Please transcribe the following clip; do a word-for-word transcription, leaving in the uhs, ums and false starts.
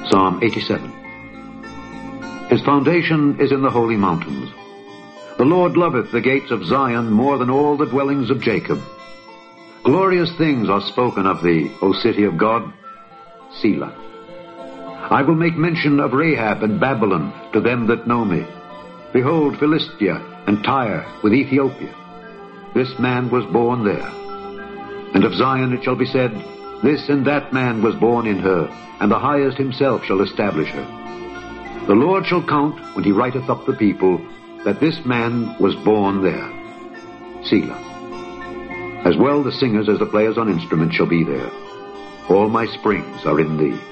Psalm eighty-seven. His foundation is in the holy mountains. The Lord loveth the gates of Zion more than all the dwellings of Jacob. Glorious things are spoken of thee, O city of God. Selah. I will make mention of Rahab and Babylon to them that know me. Behold, Philistia and Tyre with Ethiopia. This man was born there. And of Zion it shall be said, This and that man was born in her, and the highest himself shall establish her. The Lord shall count, when he writeth up the people, that this man was born there. Selah. As well the singers as the players on instruments shall be there. All my springs are in thee.